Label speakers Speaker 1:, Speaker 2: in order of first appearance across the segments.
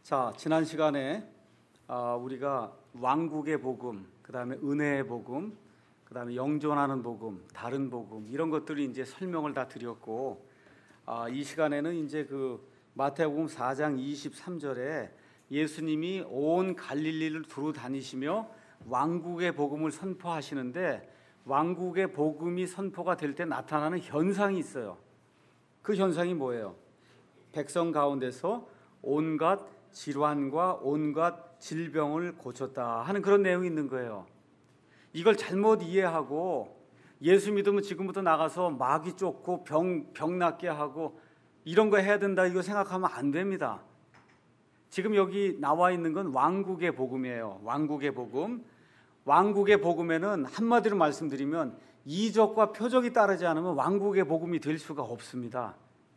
Speaker 1: 자, 지난 시간에 우리가 왕국의 복음, 그다음에 은혜의 복음, 그다음에 영존하는 복음, 다른 복음 이런 것들이 이제 설명을 다 드렸고, 이 시간에는 이제 그 마태복음 4장 23절에 예수님이 온 갈릴리를 두루 다니시며 왕국의 복음을 선포하시는데, 왕국의 복음이 선포가 될 때 나타나는 현상이 있어요. 그 현상이 뭐예요? 백성 가운데서 온갖 질환과 온갖 질병을 고쳤다 하는 그런 내용이 있는 거예요. 이걸 잘못 이해하고 예수 믿으면 지금부터 나가서 마귀 쫓고 병 낫게 하고 이런 거 해야 된다 이거 생각하면 안 됩니다. 지금 여기 나와 있는 건 왕국의 복음이에요. 왕국의 복음. 왕국의 복음에는 한마디로 말씀드리면 이적과 표적이 따르지 않으면 왕국의 복음이 될 수가 없습니다.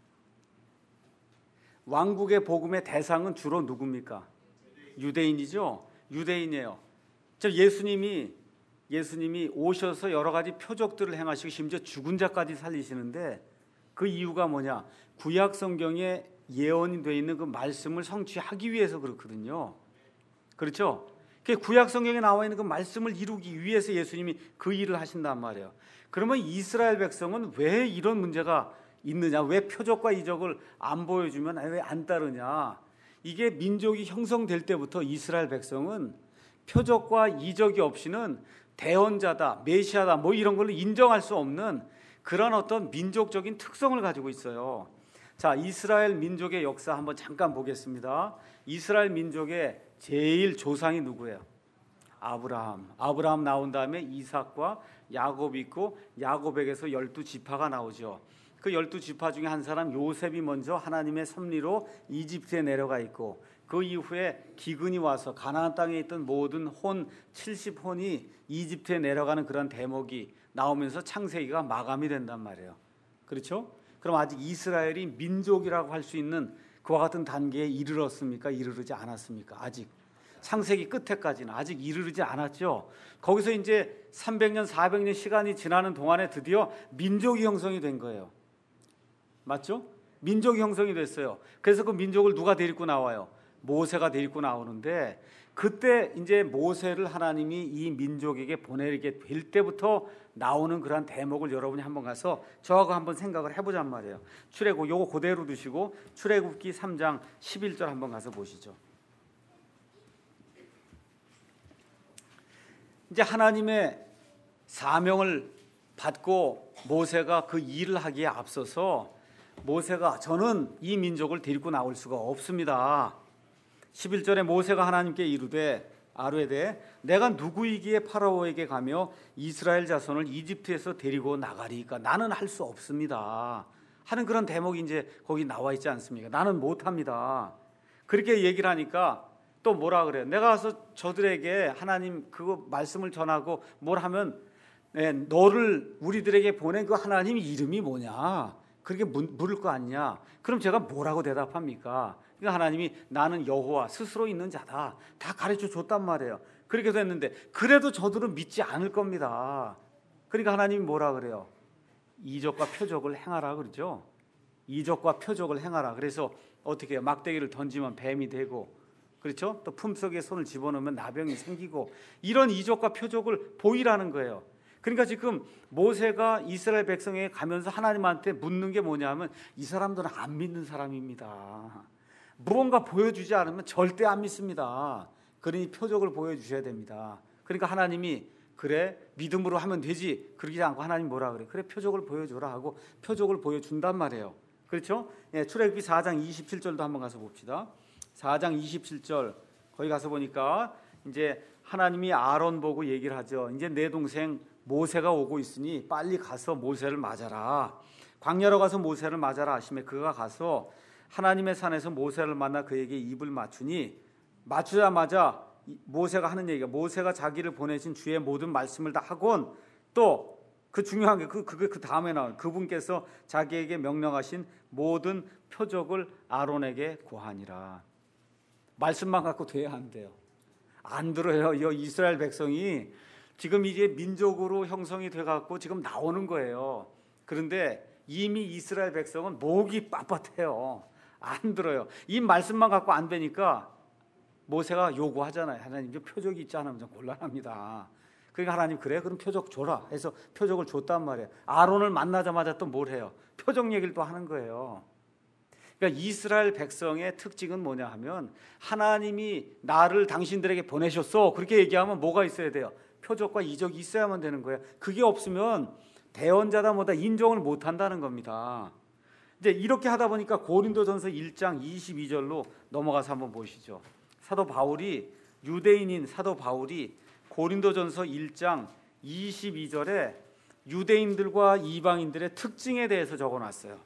Speaker 1: 왕국의 복음의 대상은 주로 누굽니까? 유대인이죠. 유대인이에요. 즉 예수님이 오셔서 여러 가지 표적들을 행하시고 심지어 죽은 자까지 살리시는데, 그 이유가 뭐냐? 구약 성경에 예언이 되어 있는 그 말씀을 성취하기 위해서 그렇거든요. 그렇죠? 구약 성경에 나와 있는 그 말씀을 이루기 위해서 예수님이 그 일을 하신단 말이에요. 그러면 이스라엘 백성은 왜 이런 문제가 있느냐? 왜 표적과 이적을 안 보여주면 왜 안 따르냐? 이게 민족이 형성될 때부터 이스라엘 백성은 표적과 이적이 없이는 대언자다, 메시아다 뭐 이런 걸로 인정할 수 없는 그런 어떤 민족적인 특성을 가지고 있어요. 자, 이스라엘 민족의 역사 한번 잠깐 보겠습니다. 이스라엘 민족의 제일 조상이 누구예요? 아브라함 나온 다음에 이삭과 야곱이 있고, 야곱에게서 12지파가 나오죠. 그 12지파 중에 한 사람 요셉이 먼저 하나님의 섭리로 이집트에 내려가 있고, 그 이후에 기근이 와서 가나안 땅에 있던 모든 혼 70혼이 이집트에 내려가는 그런 대목이 나오면서 창세기가 마감이 된단 말이에요. 그렇죠? 그럼 아직 이스라엘이 민족이라고 할 수 있는 그와 같은 단계에 이르렀습니까? 이르르지 않았습니까? 아직 창세기 끝에까지는 아직 이르르지 않았죠. 거기서 이제 300년 400년 시간이 지나는 동안에 드디어 민족이 형성이 된 거예요. 맞죠? 민족이 형성이 됐어요. 그래서 그 민족을 누가 데리고 나와요? 모세가 데리고 나오는데, 그때 이제 모세를 하나님이 이 민족에게 보내게 될 때부터 나오는 그러한 대목을 여러분이 한번 가서 저하고 한번 생각을 해보잔 말이에요. 출애굽 요거 그대로 두시고 출애굽기 3장 11절 한번 가서 보시죠. 이제 하나님의 사명을 받고 모세가 그 일을 하기에 앞서서 모세가 저는 이 민족을 데리고 나올 수가 없습니다. 11절에 모세가 하나님께 이르되 아뢰되 내가 누구이기에 파라오에게 가며 이스라엘 자손을 이집트에서 데리고 나가리까? 나는 할 수 없습니다 하는 그런 대목이 이제 거기 나와 있지 않습니까? 나는 못합니다. 그렇게 얘기를 하니까 또 뭐라 그래요? 내가 가서 저들에게 하나님 그 말씀을 전하고 뭘 하면 너를 우리들에게 보낸 그 하나님 이름이 뭐냐? 그렇게 물을 거 아니냐? 그럼 제가 뭐라고 대답합니까? 그러니까 하나님이 나는 여호와 스스로 있는 자다 다 가르쳐 줬단 말이에요. 그렇게 됐는데 그래도 저들은 믿지 않을 겁니다. 그러니까 하나님이 뭐라 그래요? 이적과 표적을 행하라 그러죠. 이적과 표적을 행하라. 그래서 어떻게 해요? 막대기를 던지면 뱀이 되고, 그렇죠? 또 품속에 손을 집어넣으면 나병이 생기고, 이런 이적과 표적을 보이라는 거예요. 그러니까 지금 모세가 이스라엘 백성에게 가면서 하나님한테 묻는 게 뭐냐면, 이 사람들은 안 믿는 사람입니다. 무언가 보여주지 않으면 절대 안 믿습니다. 그러니 표적을 보여주셔야 됩니다. 그러니까 하나님이 그래 믿음으로 하면 되지, 그러지 않고 하나님 뭐라 그래? 그래 표적을 보여줘라 하고 표적을 보여준단 말이에요. 그렇죠? 출애굽기 4장 27절도 한번 가서 봅시다. 4장 27절 거기 가서 보니까 이제 하나님이 아론 보고 얘기를 하죠. 이제 내 동생 모세가 오고 있으니 빨리 가서 모세를 맞아라. 광야로 가서 모세를 맞아라 하시매 그가 가서 하나님의 산에서 모세를 만나 그에게 입을 맞추니, 맞추자마자 모세가 하는 얘기가, 모세가 자기를 보내신 주의 모든 말씀을 다 하곤, 또 그 중요한 게 그 다음에 나온 그분께서 자기에게 명령하신 모든 표적을 아론에게 고하니라. 말씀만 갖고 돼야 안 돼요. 안 들어요. 이 이스라엘 백성이 지금 이제 민족으로 형성이 돼갖고 지금 나오는 거예요. 그런데 이미 이스라엘 백성은 목이 빳빳해요. 안 들어요. 이 말씀만 갖고 안 되니까 모세가 요구하잖아요. 하나님 좀 표적이 있지 않으면 좀 곤란합니다. 그러니까 하나님 그래? 그럼 표적 줘라 해서 표적을 줬단 말이에요. 아론을 만나자마자 또 뭘 해요? 표적 얘기를 또 하는 거예요. 그러니까 이스라엘 백성의 특징은 뭐냐 하면 하나님이 나를 당신들에게 보내셨어. 그렇게 얘기하면 뭐가 있어야 돼요? 표적과 이적이 있어야만 되는 거예요. 그게 없으면 대언자다 뭐다 인정을 못 한다는 겁니다. 이제 이렇게 하다 보니까 고린도전서 1장 22절로 넘어가서 한번 보시죠. 유대인인 사도 바울이 고린도전서 1장 22절에 유대인들과 이방인들의 특징에 대해서 적어놨어요.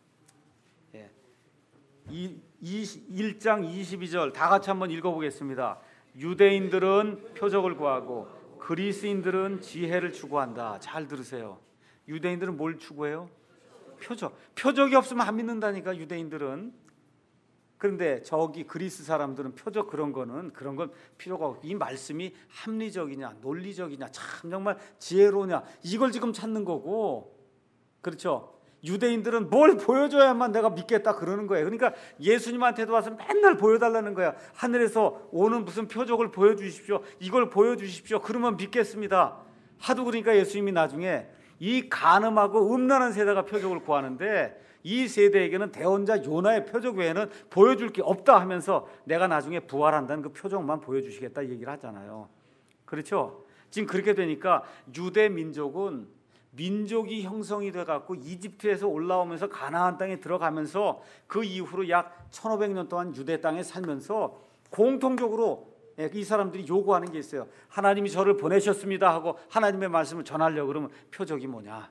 Speaker 1: 1장 22절 다 같이 한번 읽어보겠습니다. 유대인들은 표적을 구하고 그리스인들은 지혜를 추구한다. 잘 들으세요. 유대인들은 뭘 추구해요? 표적. 표적이 없으면 안 믿는다니까 유대인들은. 그런데 저기 그리스 사람들은 표적 그런 건 필요가 없고 이 말씀이 합리적이냐 논리적이냐 참 정말 지혜로우냐 이걸 지금 찾는 거고, 그렇죠? 유대인들은 뭘 보여줘야만 내가 믿겠다 그러는 거예요. 그러니까 예수님한테도 와서 맨날 보여달라는 거야. 하늘에서 오는 무슨 표적을 보여주십시오. 이걸 보여주십시오. 그러면 믿겠습니다. 하도 그러니까 예수님이 나중에 이 간음하고 음란한 세대가 표적을 구하는데 이 세대에게는 대언자 요나의 표적 외에는 보여줄 게 없다 하면서 내가 나중에 부활한다는 그 표적만 보여주시겠다 얘기를 하잖아요. 그렇죠? 지금 그렇게 되니까 유대 민족은 민족이 형성이 돼갖고 이집트에서 올라오면서 가나안 땅에 들어가면서 그 이후로 약 1500년 동안 유대 땅에 살면서 공통적으로 이 사람들이 요구하는 게 있어요. 하나님이 저를 보내셨습니다 하고 하나님의 말씀을 전하려고 그러면 표적이 뭐냐?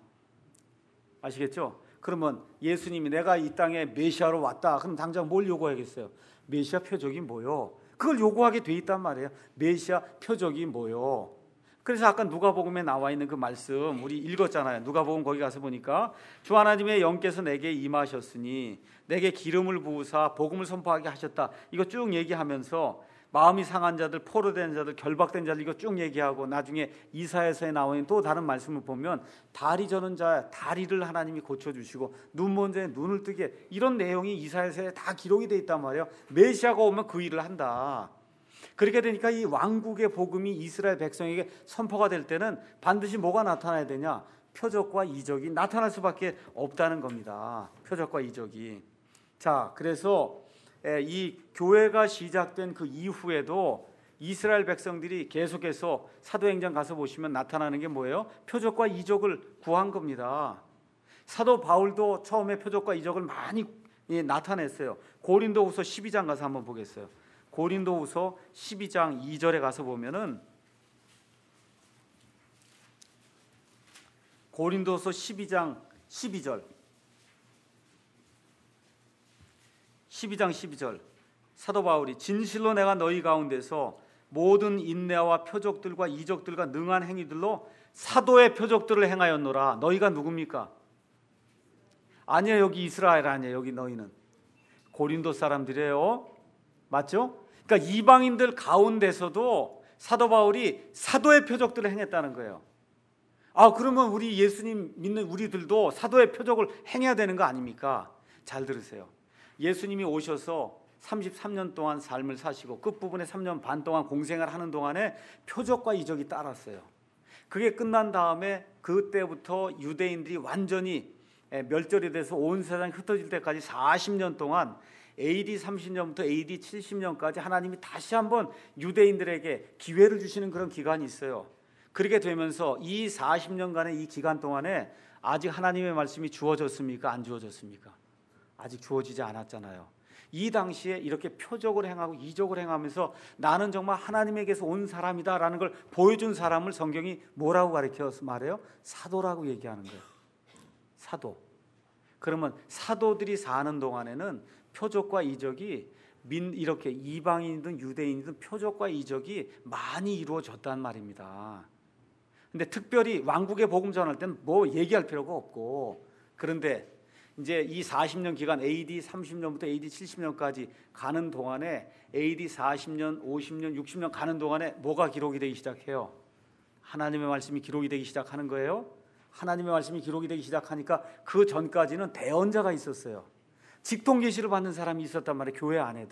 Speaker 1: 아시겠죠? 그러면 예수님이 내가 이 땅에 메시아로 왔다. 그럼 당장 뭘 요구하겠어요? 메시아 표적이 뭐요? 그걸 요구하게 돼 있단 말이에요. 메시아 표적이 뭐요? 그래서 아까 누가복음에 나와 있는 그 말씀 우리 읽었잖아요. 누가복음 거기 가서 보니까 주 하나님의 영께서 내게 임하셨으니 내게 기름을 부으사 복음을 선포하게 하셨다. 이거 쭉 얘기하면서 마음이 상한 자들, 포로된 자들, 결박된 자들 이거 쭉 얘기하고 나중에 이사야서에 나와 있는 또 다른 말씀을 보면 다리 저는 자 다리를 하나님이 고쳐주시고 눈 먼 자의 눈을 뜨게 이런 내용이 이사야서에 다 기록이 돼 있단 말이에요. 메시아가 오면 그 일을 한다. 그렇게 되니까 이 왕국의 복음이 이스라엘 백성에게 선포가 될 때는 반드시 뭐가 나타나야 되냐? 표적과 이적이 나타날 수밖에 없다는 겁니다. 표적과 이적이. 자, 그래서 이 교회가 시작된 그 이후에도 이스라엘 백성들이 계속해서 사도행전 가서 보시면 나타나는 게 뭐예요? 표적과 이적을 구한 겁니다. 사도 바울도 처음에 표적과 이적을 많이 나타냈어요. 고린도후서 12장 가서 한번 보겠어요. 고린도후서 12장 2절에 가서 보면은 고린도후서 12장 12절 12절 사도 바울이 진실로 내가 너희 가운데서 모든 인내와 표적들과 이적들과 능한 행위들로 사도의 표적들을 행하였노라. 너희가 누굽니까? 아니에요. 여기 이스라엘 아니에요. 여기 너희는 고린도 사람들이에요. 맞죠? 그러니까 이방인들 가운데서도 사도 바울이 사도의 표적들을 행했다는 거예요. 아, 그러면 우리 예수님 믿는 우리들도 사도의 표적을 행해야 되는 거 아닙니까? 잘 들으세요. 예수님이 오셔서 33년 동안 삶을 사시고 끝부분에 3년 반 동안 공생을 하는 동안에 표적과 이적이 따랐어요. 그게 끝난 다음에 그때부터 유대인들이 완전히 멸절이 돼서 온 세상이 흩어질 때까지 40년 동안 AD 30년부터 AD 70년까지 하나님이 다시 한번 유대인들에게 기회를 주시는 그런 기간이 있어요. 그렇게 되면서 이 40년간의 이 기간 동안에 아직 하나님의 말씀이 주어졌습니까? 안 주어졌습니까? 아직 주어지지 않았잖아요. 이 당시에 이렇게 표적을 행하고 이적을 행하면서 나는 정말 하나님에게서 온 사람이다라는 걸 보여준 사람을 성경이 뭐라고 가르쳐서 말해요? 사도라고 얘기하는 거예요. 사도. 그러면 사도들이 사는 동안에는 표적과 이적이 이렇게 이방인이든 유대인이든 표적과 이적이 많이 이루어졌단 말입니다. 근데 특별히 왕국의 복음 전할 때는 뭐 얘기할 필요가 없고, 그런데 이제 이 40년 기간 AD 30년부터 AD 70년까지 가는 동안에 AD 40년, 50년, 60년 가는 동안에 뭐가 기록이 되기 시작해요? 하나님의 말씀이 기록이 되기 시작하는 거예요. 하나님의 말씀이 기록이 되기 시작하니까 그 전까지는 대언자가 있었어요. 직통 계시를 받는 사람이 있었단 말이에요. 교회 안에도.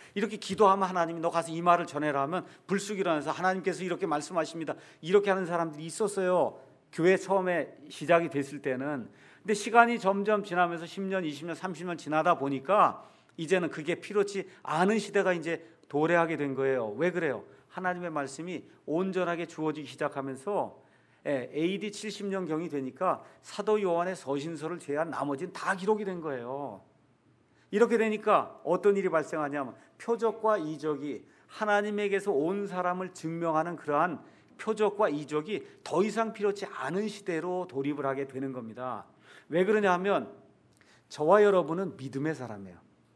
Speaker 1: 이렇게 기도하면 하나님이 너 가서 이 말을 전해라 하면 불쑥 일어나서 하나님께서 이렇게 말씀하십니다. 이렇게 하는 사람들이 있었어요. 교회 처음에 시작이 됐을 때는. 근데 시간이 점점 지나면서 10년, 20년, 30년 지나다 보니까 이제는 그게 필요치 않은 시대가 이제 도래하게 된 거예요. 왜 그래요? 하나님의 말씀이 온전하게 주어지기 시작하면서 AD 70년경이 되니까 사도 요한의 서신서를 제외한 나머지는 다 기록이 된 거예요. 이렇게 되니까 어떤 일이 발생하냐면 표적과 이적이 하나님에게서 온 사람을 증명하는 그러한 표적과 이적이 더 이상 필요치 않은 시대로 돌입을 하게 되는 겁니다. 왜 그러냐 하면 저와 여러분은 믿음의 사람이에요.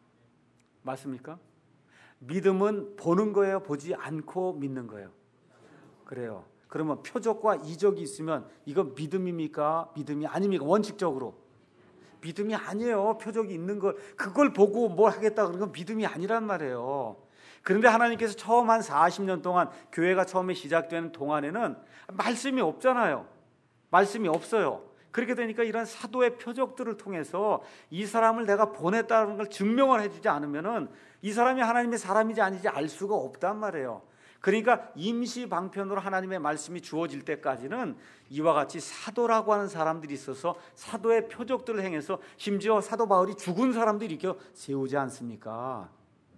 Speaker 1: 맞습니까? 믿음은 보는 거예요? 보지 않고 믿는 거예요? 그래요. 그러면 표적과 이적이 있으면 이건 믿음입니까? 믿음이 아닙니까? 원칙적으로 믿음이 아니에요. 표적이 있는 걸 그걸 보고 뭘 하겠다 그런 건 믿음이 아니란 말이에요. 그런데 하나님께서 처음 한 40년 동안 교회가 처음에 시작되는 동안에는 말씀이 없잖아요. 말씀이 없어요. 그렇게 되니까 이런 사도의 표적들을 통해서 이 사람을 내가 보냈다는 걸 증명을 해주지 않으면은 이 사람이 하나님의 사람인지 아닌지 알 수가 없단 말이에요. 그러니까 임시 방편으로 하나님의 말씀이 주어질 때까지는 이와 같이 사도라고 하는 사람들이 있어서 사도의 표적들을 행해서 심지어 사도 바울이 죽은 사람들이 이렇게 세우지 않습니까?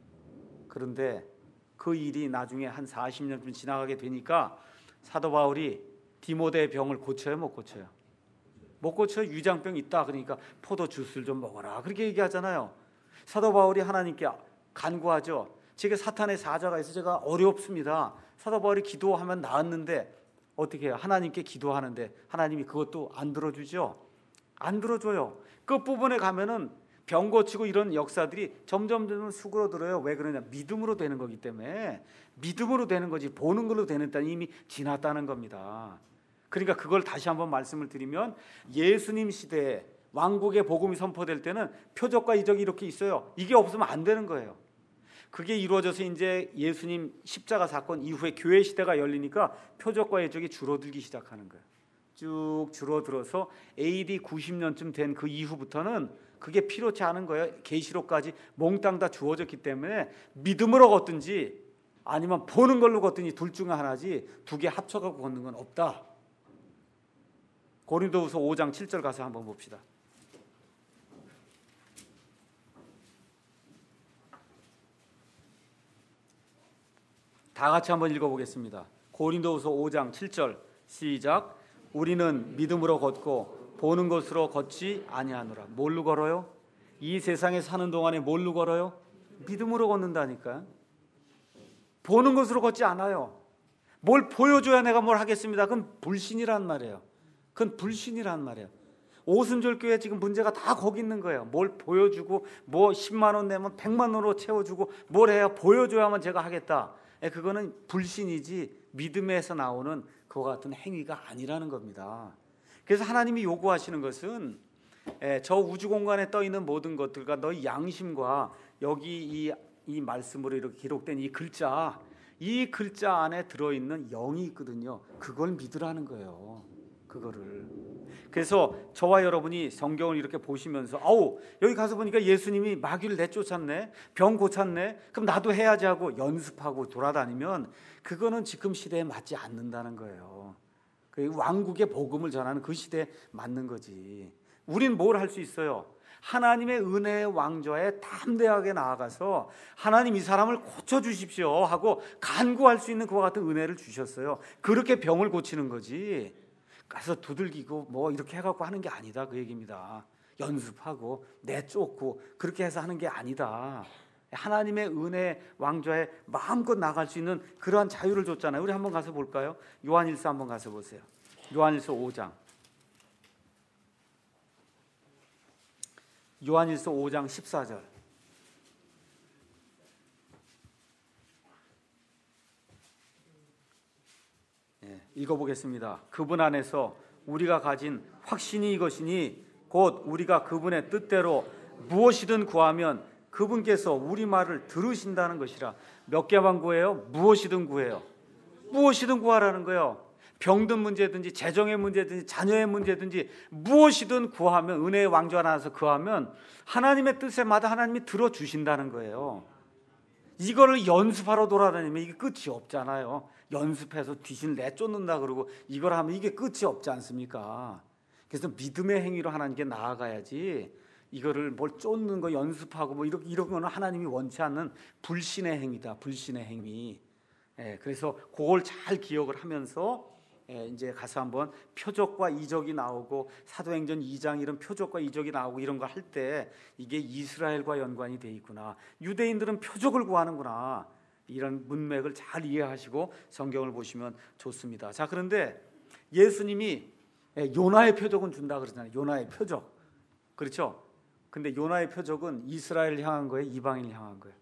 Speaker 1: 그런데 그 일이 나중에 한 40년쯤 지나가게 되니까 사도 바울이 디모데의 병을 고쳐요, 못 고쳐요? 못 고쳐. 위장병 있다 그러니까 포도 주스를 좀 먹어라 그렇게 얘기하잖아요. 사도 바울이 하나님께 간구하죠. 제게 사탄의 사자가 있어 제가 어렵습니다. 사도 바울이 기도하면 나았는데 어떻게 해요? 하나님께 기도하는데 하나님이 그것도 안 들어주죠. 안 들어줘요. 끝부분에 가면은 병 고치고 이런 역사들이 점점 수그러들어요. 왜 그러냐? 믿음으로 되는 거기 때문에. 믿음으로 되는 거지 보는 걸로 되는 때는 이미 지났다는 겁니다. 그러니까 그걸 다시 한번 말씀을 드리면 예수님 시대에 왕국의 복음이 선포될 때는 표적과 이적이 이렇게 있어요. 이게 없으면 안 되는 거예요. 그게 이루어져서 이제 예수님 십자가 사건 이후에 교회 시대가 열리니까 표적과 이적이 줄어들기 시작하는 거예요. 쭉 줄어들어서 AD 90년쯤 된 그 이후부터는 그게 필요치 않은 거예요. 계시록까지 몽땅 다 주어졌기 때문에 믿음으로 걷든지 아니면 보는 걸로 걷든지 둘 중에 하나지 두 개 합쳐갖고 걷는 건 없다. 고린도후서 5장 7절 가서 한번 봅시다. 다 같이 한번 읽어보겠습니다. 고린도후서 5장 7절 시작. 우리는 믿음으로 걷고 보는 것으로 걷지 아니하노라. 뭘로 걸어요? 이 세상에 사는 동안에 뭘로 걸어요? 믿음으로 걷는다니까요. 보는 것으로 걷지 않아요. 뭘 보여줘야 내가 뭘 하겠습니다. 그건 불신이란 말이에요. 그건 불신이란 말이에요. 오순절교회 지금 문제가 다 거기 있는 거예요. 뭘 보여주고 뭐 10만 원 내면 100만 원으로 채워주고 뭘 해야 보여줘야만 제가 하겠다. 그거는 불신이지 믿음에서 나오는 그와 같은 행위가 아니라는 겁니다. 그래서 하나님이 요구하시는 것은 저 우주 공간에 떠 있는 모든 것들과 너희 양심과 여기 이 말씀으로 이렇게 기록된 이 글자 안에 들어있는 영이 있거든요. 그걸 믿으라는 거예요. 그거를. 그래서 저와 여러분이 성경을 이렇게 보시면서 아우 여기 가서 보니까 예수님이 마귀를 내쫓았네, 병 고쳤네, 그럼 나도 해야지 하고 연습하고 돌아다니면 그거는 지금 시대에 맞지 않는다는 거예요. 왕국의 복음을 전하는 그 시대에 맞는 거지. 우린 뭘 할 수 있어요? 하나님의 은혜의 왕좌에 담대하게 나아가서 하나님 이 사람을 고쳐주십시오 하고 간구할 수 있는 그와 같은 은혜를 주셨어요. 그렇게 병을 고치는 거지 가서 두들기고 뭐 이렇게 해갖고 하는 게 아니다 그 얘기입니다. 연습하고 내쫓고 그렇게 해서 하는 게 아니다. 하나님의 은혜 왕좌에 마음껏 나갈 수 있는 그러한 자유를 줬잖아요. 우리 한번 가서 볼까요? 요한일서 한번 가서 보세요. 요한일서 5장. 요한일서 5장 14절. 읽어보겠습니다. 그분 안에서 우리가 가진 확신이 이것이니 곧 우리가 그분의 뜻대로 무엇이든 구하면 그분께서 우리 말을 들으신다는 것이라. 몇 개만 구해요? 무엇이든 구해요. 무엇이든 구하라는 거예요. 병든 문제든지 재정의 문제든지 자녀의 문제든지 무엇이든 구하면 은혜의 왕좌 안에서 구하면 하나님의 뜻에 마다 하나님이 들어주신다는 거예요. 이거를 연습하러 돌아다니면 이게 끝이 없잖아요. 연습해서 귀신을 내쫓는다 그러고 이걸 하면 이게 끝이 없지 않습니까? 그래서 믿음의 행위로 하나님께 나아가야지, 이거를 뭘 쫓는 거 연습하고 뭐 이런 거는 하나님이 원치 않는 불신의 행위다. 불신의 행위. 그래서 그걸 잘 기억을 하면서 이제 가서 한번 표적과 이적이 나오고 사도행전 2장 이런 표적과 이적이 나오고 이런 거 할 때 이게 이스라엘과 연관이 돼 있구나, 유대인들은 표적을 구하는구나, 이런 문맥을 잘 이해하시고 성경을 보시면 좋습니다. 자, 그런데 예수님이 요나의 표적은 준다 그러잖아요. 요나의 표적. 그렇죠? 근데 요나의 표적은 이스라엘 향한 거예요? 이방인을 향한 거예요?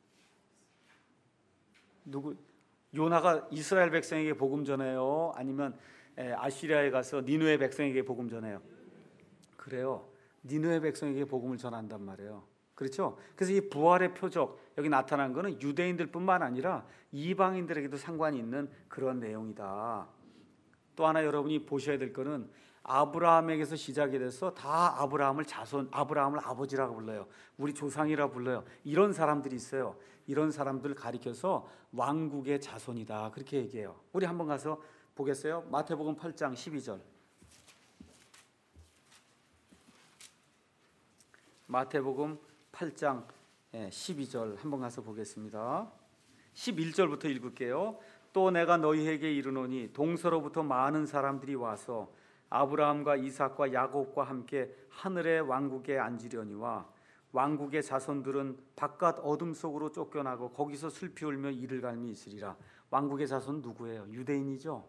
Speaker 1: 요나가 이스라엘 백성에게 복음 전해요? 아니면 아시리아에 가서 니느웨 백성에게 복음 전해요? 그래요. 니느웨 백성에게 복음을 전한단 말이에요. 그렇죠? 그래서 이 부활의 표적, 여기 나타난 거는 유대인들뿐만 아니라 이방인들에게도 상관이 있는 그런 내용이다. 또 하나 여러분이 보셔야 될 거는 아브라함에게서 시작이 돼서 다 아브라함을 아버지라고 불러요. 우리 조상이라 불러요. 이런 사람들이 있어요. 이런 사람들을 가리켜서 왕국의 자손이다, 그렇게 얘기해요. 우리 한번 가서 보겠어요? 마태복음 8장 12절. 마태복음 8장 12절 한번 가서 보겠습니다. 11절부터 읽을게요. 또 내가 너희에게 이르노니 동서로부터 많은 사람들이 와서 아브라함과 이삭과 야곱과 함께 하늘의 왕국에 앉으려니와 왕국의 자손들은 바깥 어둠 속으로 쫓겨나고 거기서 슬피 울며 이를 갈미 있으리라. 왕국의 자손 누구예요? 유대인이죠.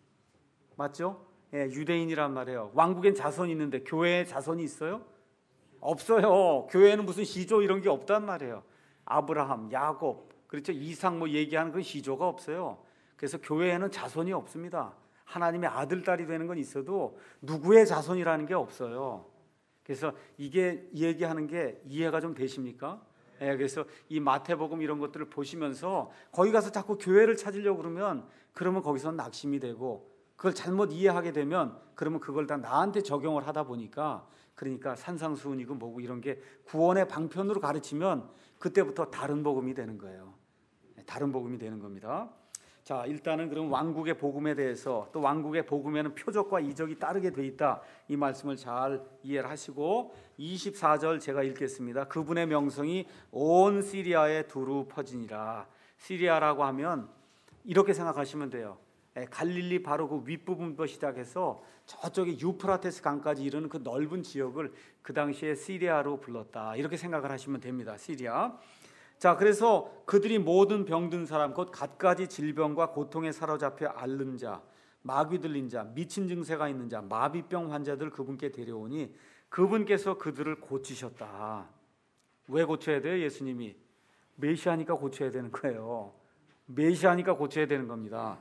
Speaker 1: 맞죠? 유대인이란 말이에요. 왕국엔 자손이 있는데 교회에 자손이 있어요? 없어요. 교회에는 무슨 시조 이런 게 없단 말이에요. 아브라함, 야곱, 그렇죠? 이삭 뭐 얘기하는 그 시조가 없어요. 그래서 교회에는 자손이 없습니다. 하나님의 아들, 딸이 되는 건 있어도 누구의 자손이라는 게 없어요. 그래서 이게 얘기하는 게 이해가 좀 되십니까? 그래서 이 마태복음 이런 것들을 보시면서 거기 가서 자꾸 교회를 찾으려고 그러면 거기서 낙심이 되고, 그걸 잘못 이해하게 되면 그러면 그걸 다 나한테 적용을 하다 보니까, 그러니까 산상수훈이고 뭐고 이런 게 구원의 방편으로 가르치면 그때부터 다른 복음이 되는 거예요. 다른 복음이 되는 겁니다. 자, 일단은 그럼 왕국의 복음에 대해서, 또 왕국의 복음에는 표적과 이적이 따르게 돼 있다, 이 말씀을 잘 이해를 하시고 24절 제가 읽겠습니다. 그분의 명성이 온 시리아에 두루 퍼지니라. 시리아라고 하면 이렇게 생각하시면 돼요. 갈릴리 바로 그 윗부분부터 시작해서 저쪽에 유프라테스 강까지 이르는 그 넓은 지역을 그 당시에 시리아로 불렀다, 이렇게 생각을 하시면 됩니다. 시리아. 자, 그래서 그들이 모든 병든 사람, 곧 갖가지 질병과 고통에 사로잡혀 앓는 자, 마귀 들린 자, 미친 증세가 있는 자, 마비병 환자들 그분께 데려오니 그분께서 그들을 고치셨다. 왜 고쳐야 돼요? 예수님이 메시아니까 고쳐야 되는 거예요. 메시아니까 고쳐야 되는 겁니다.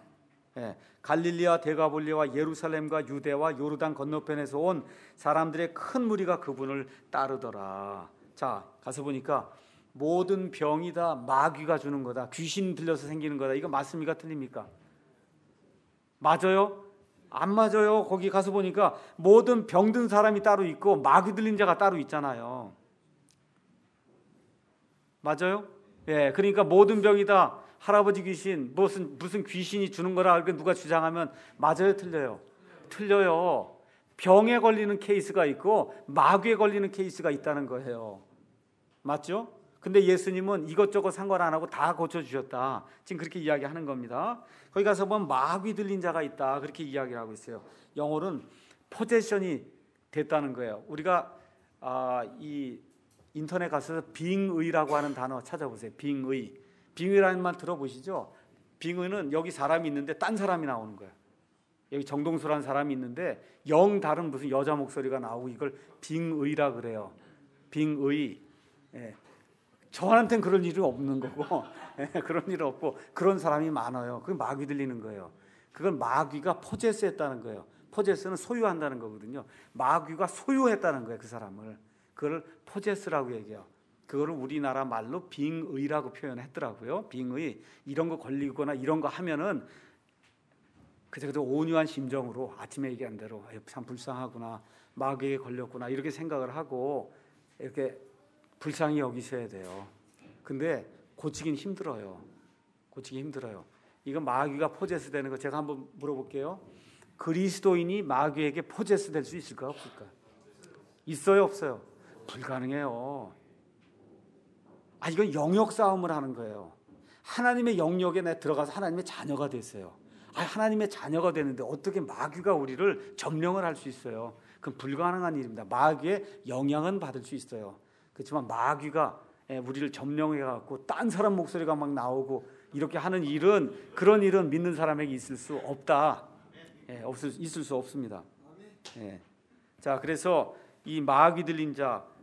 Speaker 1: 갈릴리와 데가볼리와 예루살렘과 유대와 요르단 건너편에서 온 사람들의 큰 무리가 그분을 따르더라. 자, 가서 보니까 모든 병이 다 마귀가 주는 거다, 귀신 들려서 생기는 거다. 이거 맞습니까? 틀립니까? 맞아요? 안 맞아요. 거기 가서 보니까 모든 병든 사람이 따로 있고 마귀 들린 자가 따로 있잖아요. 맞아요? 그러니까 모든 병이 다 할아버지 귀신, 무슨 귀신이 주는 거라 이렇게 누가 주장하면 맞아요? 틀려요? 틀려요. 병에 걸리는 케이스가 있고 마귀에 걸리는 케이스가 있다는 거예요. 맞죠? 근데 예수님은 이것저것 상관 안 하고 다 고쳐주셨다, 지금 그렇게 이야기하는 겁니다. 거기 가서 보면 마귀 들린 자가 있다, 그렇게 이야기를 하고 있어요. 영어로는 포제션이 됐다는 거예요. 우리가 이 인터넷 가서 빙의라고 하는 단어 찾아보세요. 빙의라는 말 들어보시죠? 빙의는 여기 사람이 있는데 딴 사람이 나오는 거예요. 여기 정동수라는 사람이 있는데 영 다른 무슨 여자 목소리가 나오고, 이걸 빙의라 그래요. 빙의. 저한테는 그런 일이 없는 거고 그런 일 없고, 그런 사람이 많아요. 그게 마귀 들리는 거예요. 그건 마귀가 포제스했다는 거예요. 포제스는 소유한다는 거거든요. 마귀가 소유했다는 거예요, 그 사람을. 그걸 포제스라고 얘기해요. 그거를 우리나라 말로 빙의라고 표현했더라고요. 빙의. 이런 거 걸리거나 이런 거 하면은 그저 온유한 심정으로 아침에 얘기한 대로 참 불쌍하구나, 마귀에 걸렸구나, 이렇게 생각을 하고 이렇게 불쌍히 여기셔야 돼요. 근데 고치긴 힘들어요. 고치기 힘들어요. 이거 마귀가 포제스 되는 거 제가 한번 물어볼게요. 그리스도인이 마귀에게 포제스 될 수 있을까 없을까? 있어요 없어요? 불가능해요. 이건 영역 싸움을 하는 거예요. 하나님의 영역에 내 들어가서 하나님의 자녀가 됐어요. 하나님의 자녀가 되는데 어떻게 마귀가 우리를 점령을 할 수 있어요? 그건 불가능한 일입니다. 마귀의 영향은 받을 수 있어요. 그렇지만 마귀가 우리를 점령해갖고 딴 사람 목소리가 막 나오고 이렇게 하는 일은, 그런 일은 믿는 사람에게 있을 수 없다. 있을 수 없습니다. 자, 그래서 이 마귀 들린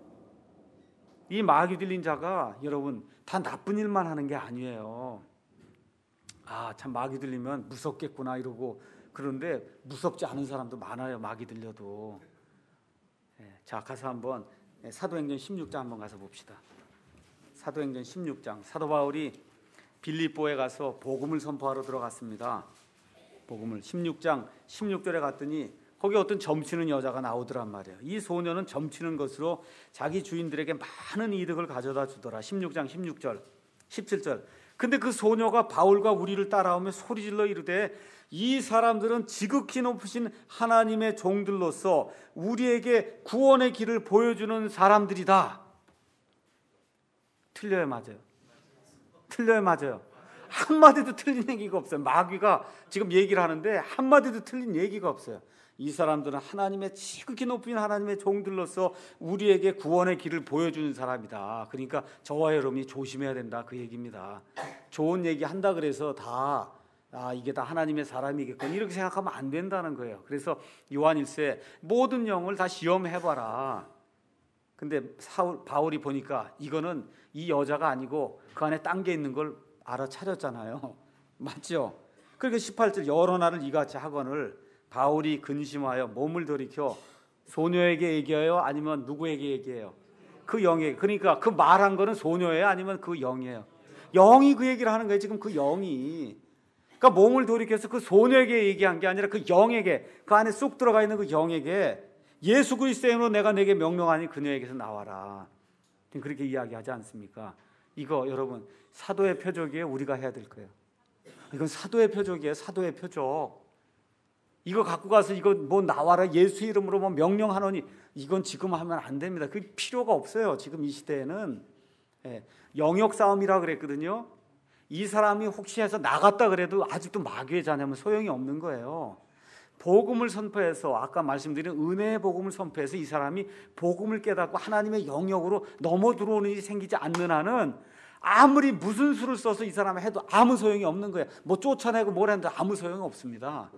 Speaker 1: 자가 여러분 다 나쁜 일만 하는 게 아니에요. 참 마귀 들리면 무섭겠구나 이러고, 그런데 무섭지 않은 사람도 많아요. 마귀 들려도. 자, 가서 한번 사도행전 16장 한번 가서 봅시다. 사도행전 16장. 사도 바울이 빌립보에 가서 복음을 선포하러 들어갔습니다. 복음을 16장 16절에 갔더니 거기 어떤 점치는 여자가 나오더란 말이에요. 이 소녀는 점치는 것으로 자기 주인들에게 많은 이득을 가져다 주더라. 16장 16절 17절. 근데 그 소녀가 바울과 우리를 따라오며 소리질러 이르되 이 사람들은 지극히 높으신 하나님의 종들로서 우리에게 구원의 길을 보여주는 사람들이다. 틀려요 맞아요? 틀려요 맞아요? 한마디도 틀린 얘기가 없어요. 마귀가 지금 얘기를 하는데 한마디도 틀린 얘기가 없어요. 이 사람들은 하나님의 지극히 높은 하나님의 종들로서 우리에게 구원의 길을 보여주는 사람이다. 그러니까 저와 여러분이 조심해야 된다, 그 얘기입니다. 좋은 얘기 한다 그래서 다 이게 다 하나님의 사람이겠군 이렇게 생각하면 안 된다는 거예요. 그래서 요한 1세 모든 영을 다 시험해봐라. 근데 바울이 보니까 이거는 이 여자가 아니고 그 안에 딴 게 있는 걸 알아차렸잖아요. 맞죠? 그러니까 18절 여러 날을 이같이 하거늘 바울이 근심하여 몸을 돌이켜 소녀에게 얘기해요? 아니면 누구에게 얘기해요? 그 영에게. 그러니까 그 말한 거는 소녀예요? 아니면 그 영이에요? 영이 그 얘기를 하는 거예요. 지금 그 영이. 그러니까 몸을 돌이켜서 그 소녀에게 얘기한 게 아니라 그 영에게, 그 안에 쑥 들어가 있는 그 영에게 예수 그리스도의 이름으로 내가 내게 명령하니 그녀에게서 나와라. 그렇게 이야기하지 않습니까? 이거 여러분 사도의 표적이에요? 우리가 해야 될 거예요? 이건 사도의 표적이에요. 사도의 표적. 이거 갖고 가서 이거 뭐 나와라 예수 이름으로 뭐 명령하노니 이건 지금 하면 안 됩니다. 그 필요가 없어요. 지금 이 시대에는 영역 싸움이라 그랬거든요. 이 사람이 혹시 해서 나갔다 그래도 아직도 마귀의 자녀면 소용이 없는 거예요. 복음을 선포해서 아까 말씀드린 은혜의 복음을 선포해서 이 사람이 복음을 깨닫고 하나님의 영역으로 넘어 들어오는 일이 생기지 않는 한은 아무리 무슨 수를 써서 이 사람을 해도 아무 소용이 없는 거예요. 뭐 쫓아내고 뭘 해도 아무 소용이 없습니다.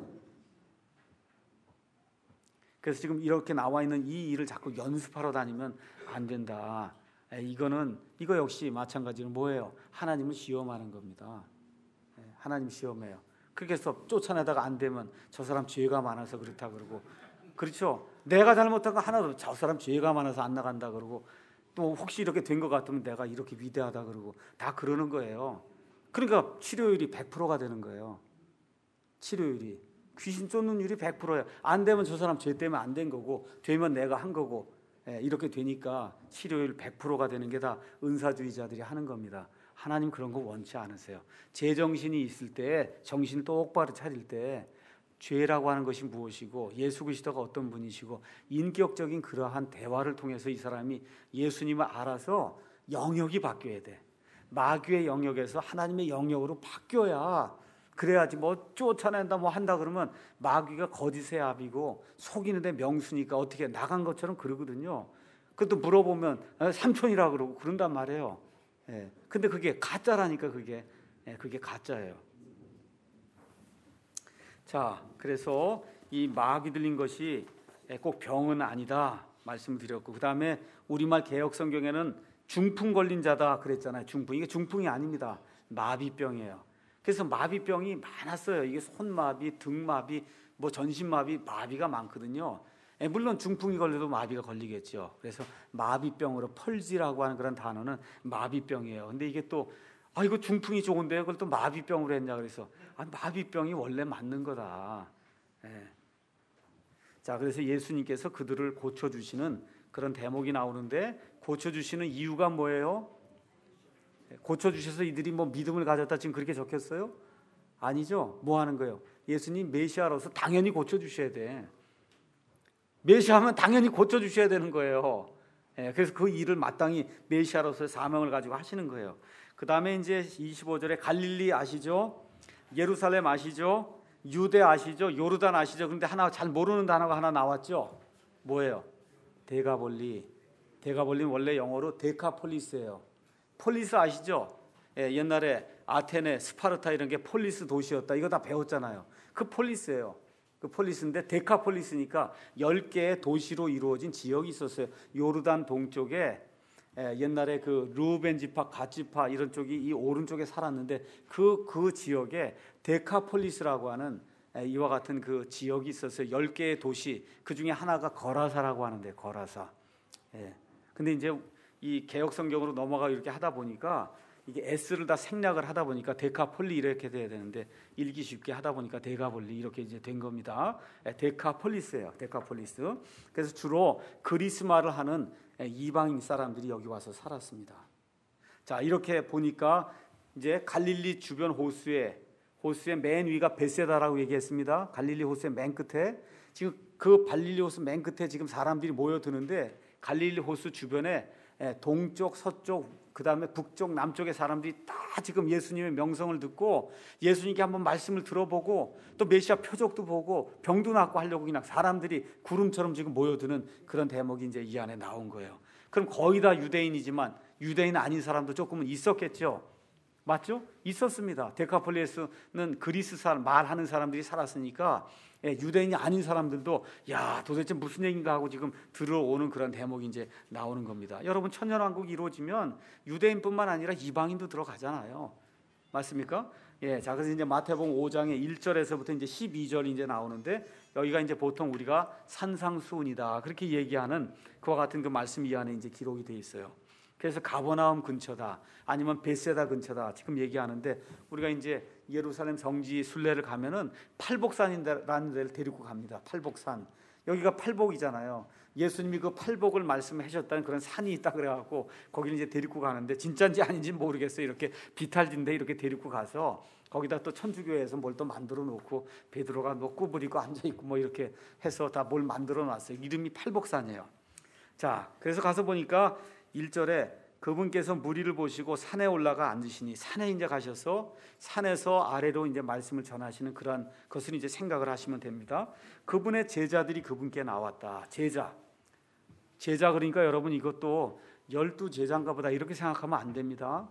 Speaker 1: 그래서 지금 이렇게 나와 있는 이 일을 자꾸 연습하러 다니면 안 된다. 이거 역시 마찬가지로 뭐예요? 하나님을 시험하는 겁니다. 하나님 시험해요. 그래서 쫓아내다가 안 되면 저 사람 죄가 많아서 그렇다 그러고, 그렇죠? 내가 잘못한 거 하나도 저 사람 죄가 많아서 안 나간다 그러고, 또 혹시 이렇게 된 것 같으면 내가 이렇게 위대하다 그러고 다 그러는 거예요. 그러니까 치료율이 100%가 되는 거예요. 치료율이. 귀신 쫓는 율이 100%예요. 안 되면 저 사람 죄 때문에 안 된 거고, 되면 내가 한 거고, 이렇게 되니까 치료율 100%가 되는 게 다 은사주의자들이 하는 겁니다. 하나님 그런 거 원치 않으세요. 제정신이 있을 때, 정신을 똑바로 차릴 때 죄라고 하는 것이 무엇이고 예수 그리스도가 어떤 분이시고 인격적인 그러한 대화를 통해서 이 사람이 예수님을 알아서 영역이 바뀌어야 돼. 마귀의 영역에서 하나님의 영역으로 바뀌어야, 그래야지 뭐 쫓아낸다 뭐 한다 그러면 마귀가 거짓의 압이고 속이는데 명수니까 어떻게 나간 것처럼 그러거든요. 그것도 물어보면 삼촌이라 그러고 그런단 말이에요. 근데 그게 가짜라니까. 그게 가짜예요. 자, 그래서 이 마귀 들린 것이 꼭 병은 아니다 말씀을 드렸고, 그 다음에 우리말 개역 성경에는 중풍 걸린 자다 그랬잖아요. 중풍. 이게 중풍이 아닙니다. 마비병이에요. 그래서 마비병이 많았어요. 이게 손마비, 등마비, 뭐 전신마비, 마비가 많거든요. 물론 중풍이 걸려도 마비가 걸리겠죠. 그래서 마비병으로 펄지라고 하는 그런 단어는 마비병이에요. 근데 이게 또 이거 중풍이 좋은데요, 그걸 또 마비병으로 했냐 그래서 마비병이 원래 맞는 거다. 자, 그래서 예수님께서 그들을 고쳐주시는 그런 대목이 나오는데, 고쳐주시는 이유가 뭐예요? 고쳐주셔서 이들이 뭐 믿음을 가졌다 지금 그렇게 적혔어요? 아니죠. 뭐 하는 거예요? 예수님 메시아로서 당연히 고쳐주셔야 돼. 메시아하면 당연히 고쳐주셔야 되는 거예요. 그래서 그 일을 마땅히 메시아로서의 사명을 가지고 하시는 거예요. 그 다음에 이제 25절에 갈릴리 아시죠? 예루살렘 아시죠? 유대 아시죠? 요르단 아시죠? 그런데 하나 잘 모르는 단어가 하나 나왔죠? 뭐예요? 데가볼리. 데가볼리는 원래 영어로 데카폴리스예요. 폴리스 아시죠? 옛날에 아테네, 스파르타 이런 게 폴리스 도시였다. 이거 다 배웠잖아요. 그 폴리스예요. 그 폴리스인데 데카폴리스니까 10개의 도시로 이루어진 지역이 있었어요. 요르단 동쪽에 옛날에 그 르우벤 지파, 갓 지파 이런 쪽이 이 오른쪽에 살았는데 그 지역에 데카폴리스라고 하는 이와 같은 그 지역이 있었어요. 10개의 도시. 그 중에 하나가 거라사라고 하는데 거라사. 근데 이제 이 개혁 성경으로 넘어가 이렇게 하다 보니까 이게 S를 다 생략을 하다 보니까 데카폴리 이렇게 돼야 되는데 읽기 쉽게 하다 보니까 데가볼리 이렇게 이제 된 겁니다. 데카폴리스예요. 데카폴리스. 그래서 주로 그리스 말을 하는 이방인 사람들이 여기 와서 살았습니다. 자, 이렇게 보니까 이제 갈릴리 주변 호수의 맨 위가 베세다라고 얘기했습니다. 갈릴리 호수의 맨 끝에 지금 그 갈릴리 호수 맨 끝에 지금 사람들이 모여드는데 갈릴리 호수 주변에 동쪽, 서쪽, 그 다음에 북쪽, 남쪽의 사람들이 다 지금 예수님의 명성을 듣고 예수님께 한번 말씀을 들어보고 또 메시아 표적도 보고 병도 낫고 하려고 그냥 사람들이 구름처럼 지금 모여드는 그런 대목이 이제 이 안에 나온 거예요. 그럼 거의 다 유대인이지만 유대인 아닌 사람도 조금은 있었겠죠. 맞죠? 있었습니다. 데카폴리스는 그리스 사람 말하는 사람들이 살았으니까 유대인이 아닌 사람들도 야 도대체 무슨 얘기인가 하고 지금 들어오는 그런 대목이 이제 나오는 겁니다. 여러분 천년왕국이 이루어지면 유대인뿐만 아니라 이방인도 들어가잖아요. 맞습니까? 자 그래서 이제 마태복음 5장의 1절에서부터 이제 12절이 이제 나오는데 여기가 이제 보통 우리가 산상수훈이다 그렇게 얘기하는 그와 같은 그 말씀 이 안에 이제 기록이 돼 있어요. 그래서 가버나움 근처다 아니면 베세다 근처다 지금 얘기하는데 우리가 이제 예루살렘 성지 순례를 가면은 팔복산이라는 데를 데리고 갑니다. 팔복산. 여기가 팔복이잖아요. 예수님이 그 팔복을 말씀하셨다는 그런 산이 있다 그래갖고 거기를 이제 데리고 가는데 진짜인지 아닌지 모르겠어요. 이렇게 비탈진데 이렇게 데리고 가서 거기다 또 천주교에서 뭘 또 만들어 놓고 베드로가 뭐 구부리고 앉아 있고 뭐 이렇게 해서 다 뭘 만들어 놨어요. 이름이 팔복산이에요. 자, 그래서 가서 보니까 1절에 그분께서 무리를 보시고 산에 올라가 앉으시니 산에 이제 가셔서 산에서 아래로 이제 말씀을 전하시는 그런 것을 이제 생각을 하시면 됩니다. 그분의 제자들이 그분께 나왔다. 제자 그러니까 여러분 이것도 12제자인가 보다 이렇게 생각하면 안 됩니다.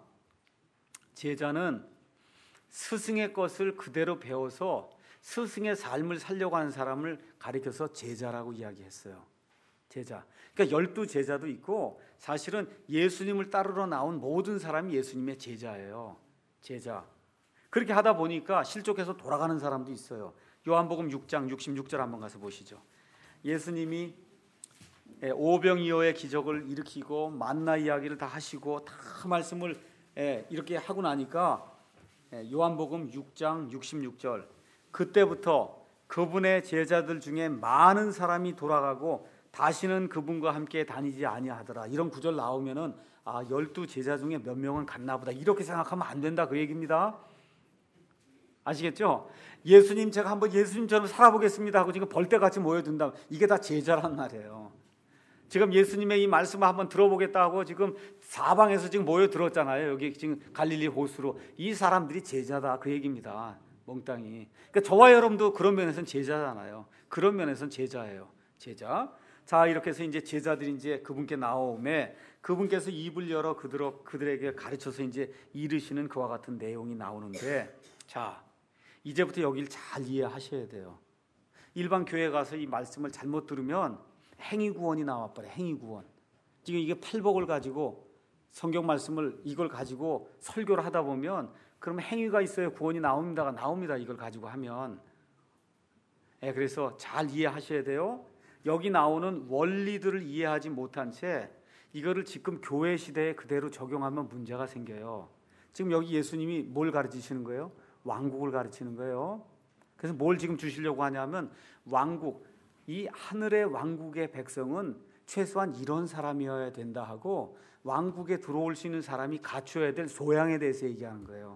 Speaker 1: 제자는 스승의 것을 그대로 배워서 스승의 삶을 살려고 하는 사람을 가리켜서 제자라고 이야기했어요. 제자. 그러니까 12제자도 있고 사실은 예수님을 따르러 나온 모든 사람이 예수님의 제자예요. 제자. 그렇게 하다 보니까 실족해서 돌아가는 사람도 있어요. 요한복음 6장 66절 한번 가서 보시죠. 예수님이 오병이어의 기적을 일으키고 만나 이야기를 다 하시고 다 말씀을 이렇게 하고 나니까 요한복음 6장 66절 그때부터 그분의 제자들 중에 많은 사람이 돌아가고 다시는 그분과 함께 다니지 아니하더라. 이런 구절 나오면은 12제자 중에 몇 명은 갔나 보다. 이렇게 생각하면 안 된다 그 얘기입니다. 아시겠죠? 예수님 제가 한번 예수님처럼 살아보겠습니다 하고 지금 벌떼같이 모여든다. 이게 다 제자란 말이에요. 지금 예수님의 이 말씀을 한번 들어보겠다 하고 지금 사방에서 지금 모여들었잖아요. 여기 지금 갈릴리 호수로. 이 사람들이 제자다 그 얘기입니다. 몽땅이. 그러니까 저와 여러분도 그런 면에서는 제자잖아요. 그런 면에서는 제자예요. 제자. 자 이렇게 해서 이제 제자들이 이제 그분께 나오매 그분께서 입을 열어 그들에게 가르쳐서 이제 이르시는 그와 같은 내용이 나오는데 자 이제부터 여기를 잘 이해하셔야 돼요. 일반 교회 가서 이 말씀을 잘못 들으면 행위구원이 나와버려요. 행위구원. 지금 이게 팔복을 가지고 성경 말씀을 이걸 가지고 설교를 하다 보면 그러면 행위가 있어야 구원이 나옵니다. 이걸 가지고 하면. 그래서 잘 이해하셔야 돼요. 여기 나오는 원리들을 이해하지 못한 채 이거를 지금 교회 시대에 그대로 적용하면 문제가 생겨요. 지금 여기 예수님이 뭘 가르치시는 거예요? 왕국을 가르치는 거예요. 그래서 뭘 지금 주시려고 하냐면 왕국, 이 하늘의 왕국의 백성은 최소한 이런 사람이어야 된다 하고 왕국에 들어올 수 있는 사람이 갖춰야 될 소양에 대해서 얘기하는 거예요.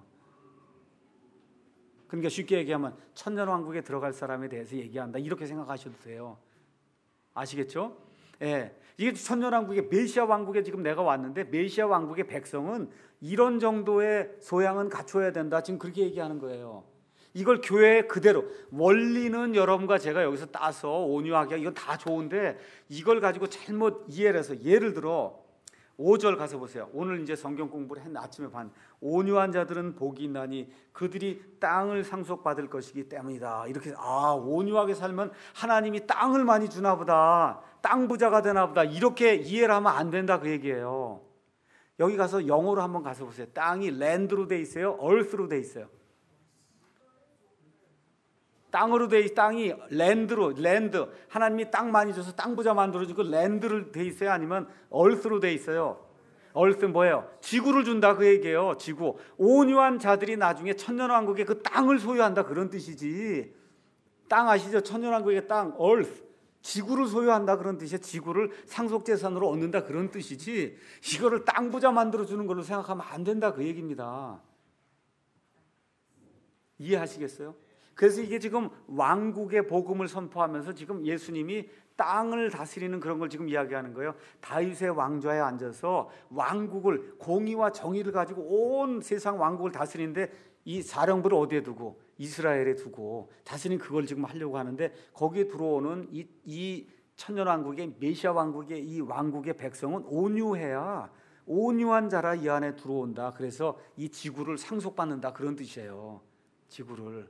Speaker 1: 그러니까 쉽게 얘기하면 천년왕국에 들어갈 사람에 대해서 얘기한다, 이렇게 생각하셔도 돼요. 아시겠죠? 예, 이게 천년왕국의 메시아 왕국에 지금 내가 왔는데 메시아 왕국의 백성은 이런 정도의 소양은 갖춰야 된다, 지금 그렇게 얘기하는 거예요. 이걸 교회에 그대로, 원리는 여러분과 제가 여기서 따서 온유하게 이건 다 좋은데 이걸 가지고 잘못 이해를 해서, 예를 들어 5절 가서 보세요. 오늘 이제 성경 공부를 했는데 아침에 반, 온유한 자들은 복이 있나니 그들이 땅을 상속받을 것이기 때문이다. 이렇게, 온유하게 살면 하나님이 땅을 많이 주나 보다, 땅 부자가 되나 보다, 이렇게 이해를 하면 안 된다, 그 얘기예요. 여기 가서 영어로 한번 가서 보세요. 땅이 랜드로 돼 있어요, earth로 돼 있어요? 땅으로 돼 있, 땅이 랜드로, 랜드, 하나님이 땅 많이 줘서 땅 부자 만들어주고 랜드로 돼 있어요, 아니면 earth로 돼 있어요? earth는 뭐예요? 지구를 준다, 그 얘기예요. 지구. 온유한 자들이 나중에 천년왕국에 그 땅을 소유한다, 그런 뜻이지. 땅 아시죠? 천년왕국의 땅, earth, 지구를 소유한다, 그런 뜻이에요. 지구를 상속재산으로 얻는다, 그런 뜻이지, 이거를 땅 부자 만들어주는 걸로 생각하면 안 된다, 그 얘기입니다. 이해하시겠어요? 그래서 이게 지금 왕국의 복음을 선포하면서 지금 예수님이 땅을 다스리는 그런 걸 지금 이야기하는 거예요. 다윗의 왕좌에 앉아서 왕국을, 공의와 정의를 가지고 온 세상 왕국을 다스리는데 이 사령부를 어디에 두고? 이스라엘에 두고 다스리는, 그걸 지금 하려고 하는데, 거기에 들어오는 이 천년왕국의 메시아 왕국의 이 왕국의 백성은 온유해야, 온유한 자라 이 안에 들어온다. 그래서 이 지구를 상속받는다, 그런 뜻이에요. 지구를.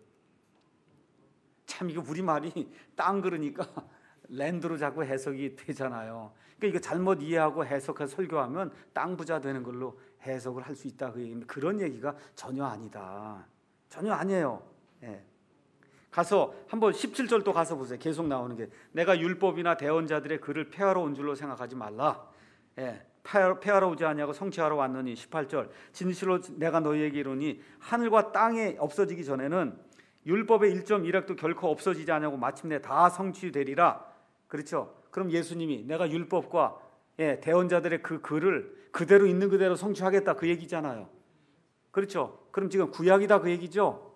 Speaker 1: 참, 이거 우리말이 땅 그러니까 랜드로 자꾸 해석이 되잖아요. 그러니까 이거 잘못 이해하고 해석해서 설교하면 땅 부자 되는 걸로 해석을 할 수 있다, 그 얘기입니다. 그런 얘기가 전혀 아니다. 전혀 아니에요. 예. 가서 한번 17절도 가서 보세요. 계속 나오는 게, 내가 율법이나 대언자들의 글을 폐하러 온 줄로 생각하지 말라. 예. 폐하러 오지 아니하고 성취하러 왔느니. 18절, 진실로 내가 너희에게 이르노니 하늘과 땅이 없어지기 전에는 율법의 1.1핵도 결코 없어지지 않냐고 마침내 다 성취되리라. 그렇죠? 그럼 예수님이 내가 율법과 대언자들의 그 글을 그대로 있는 그대로 성취하겠다, 그 얘기잖아요. 그렇죠? 그럼 지금 구약이다, 그 얘기죠?